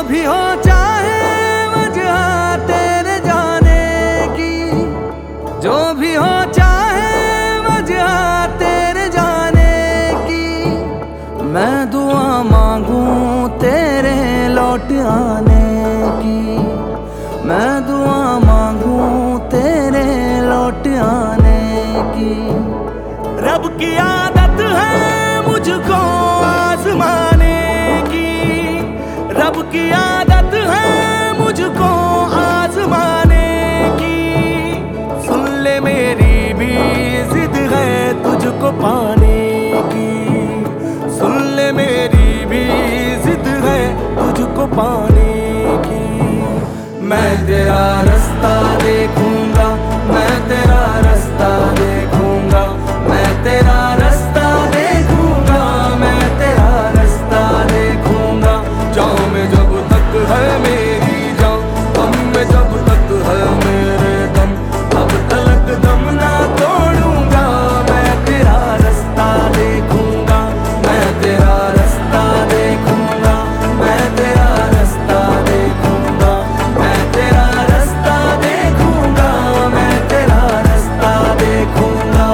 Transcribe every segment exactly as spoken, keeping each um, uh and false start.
भी हो चाहे वजह तेरे जाने की, जो भी हो चाहे वजह तेरे जाने की, मैं दुआ मांगूं तेरे लौट आने की, मैं दुआ मांगूं तेरे लौट आने की। रब की आदत है मुझको आजमाने की, रब की आदत है मुझको आजमाने की। सुन ले मेरी भी जिद है तुझको पाने की, सुन ले मेरी भी जिद है तुझको पाने की। मैं तेरा रास्ता देखूंगा, मैं तेरा रास्ता देखूंगा, मैं तेरा रास्ता देखूंगा, मैं तेरा रास्ता देखूंगा। जाऊं में जब तक है मेरी जान, दम में जब तक है मेरे दम, तब तलक दम ना तोड़ूंगा। मैं तेरा रास्ता देखूंगा, मैं तेरा रास्ता देखूंगा, मैं तेरा रास्ता देखूंगा, मैं तेरा रास्ता देखूंगा, मैं तेरा रास्ता देखूंगा।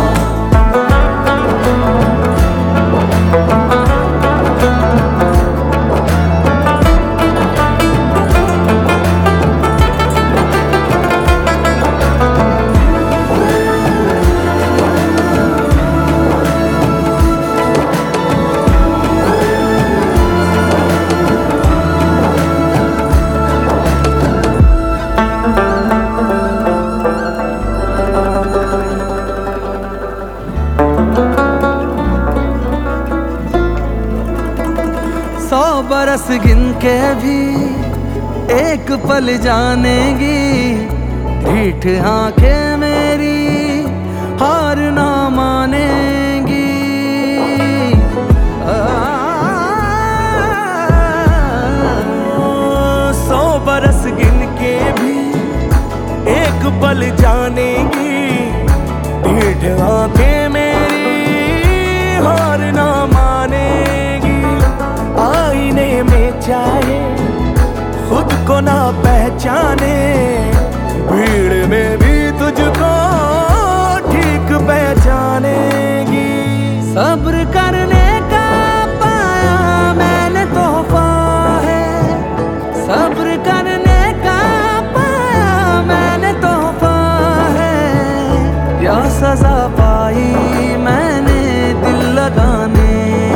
सौ बरस गिन के भी एक पल जानेगी, ढीठ आंखें मेरी हार ना मानेगी। आ, सौ बरस गिन के भी एक पल जानेगी, ढीठ आंखें मेरी हार ना मानेगी। आईने में चाहे खुद को ना पहचाने, भीड़ में भी तुझको ठीक पहचानेगी। सब्र करने का पाया मैंने तोहफा है, सब्र करने का पाया मैंने तोहफा है। या सजा पाई मैंने दिल लगाने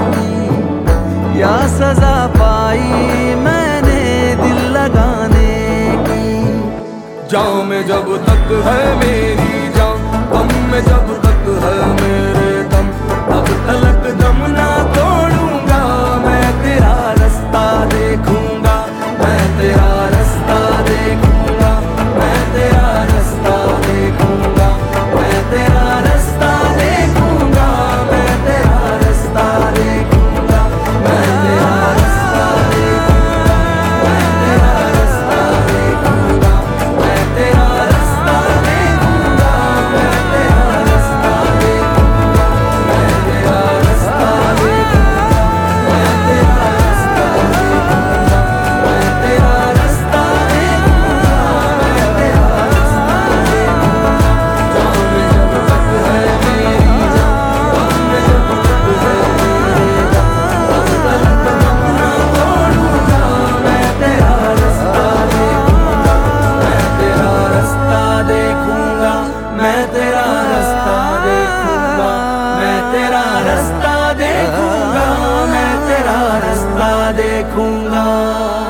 की, या सजा पाई मैंने दिल लगाने की। जाऊं में जब तक है मेरी जान, दम में जब तक है मेरे दम, तब तलक दम ना तोड़ूंगा। मैं तेरा रास्ता देखूंगा, मैं तेरा रास्ता देखूंगा, मैं तेरा रास्ता देखूंगा, मैं तेरा रास्ता देखूंगा, मैं तेरा रास्ता देखूंगा, मैं तेरा रास्ता देखूंगा, मैं तेरा रास्ता देखूंगा, मैं तेरा रास्ता देखूंगा, मैं तेरा रास्ता देखूंगा, मैं तेरा रास्ता देखूंगा, मैं तेरा रास्ता देखूंगा, मैं तेरा रास्ता देखूंगा, मैं तेरा रास्ता देखूंगा। जाऊं में जब तक है मेरी जान, दम में जब तक है मेरे दम, तब तलक दम ना तोड़ूंगा। मैं तेरा रास्ता देखूंगा, मैं तेरा रास्ता देखूंगा, मैं तेरा रास्ता देखूंगा, मैं तेरा रास्ता देखूंगा, मैं तेरा रास्ता देखूंगा।